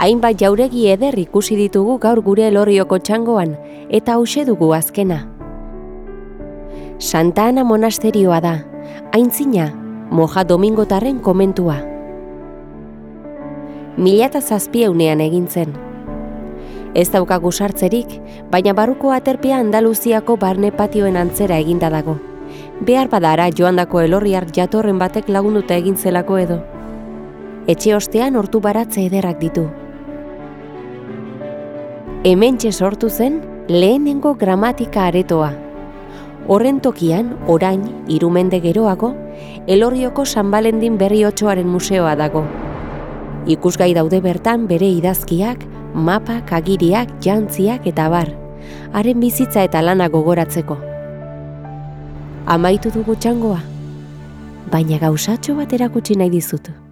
Hainbat jauregi eder ikusi ditugu gaur gure Elorrioko txangoan, eta hauxe dugu azkena. Santa Ana monasterioa da, aintzina, Moja Domingotarren komentua. 1700ean egin zen. Ez daukagu sartzerik, baina barruko aterpea Andaluziako barne patioen antzera eginda dago. Behar badara joandako elorriar jatorren batek lagunduta egin zelako edo. Etxe ostean hortu baratze ederrak ditu. Hementxe sortu zen lehenengo gramatika aretoa. Horren tokian, orain, 3 mende geroago, Elorrioko San Balendin Berriotxoaren museoa dago. Ikusgai daude bertan bere idazkiak, mapak, agiriak, jantziak eta bar, haren bizitza eta lana gogoratzeko. Amaitu dugu txangoa, baina gauzatxo bat erakutsi nahi dizut.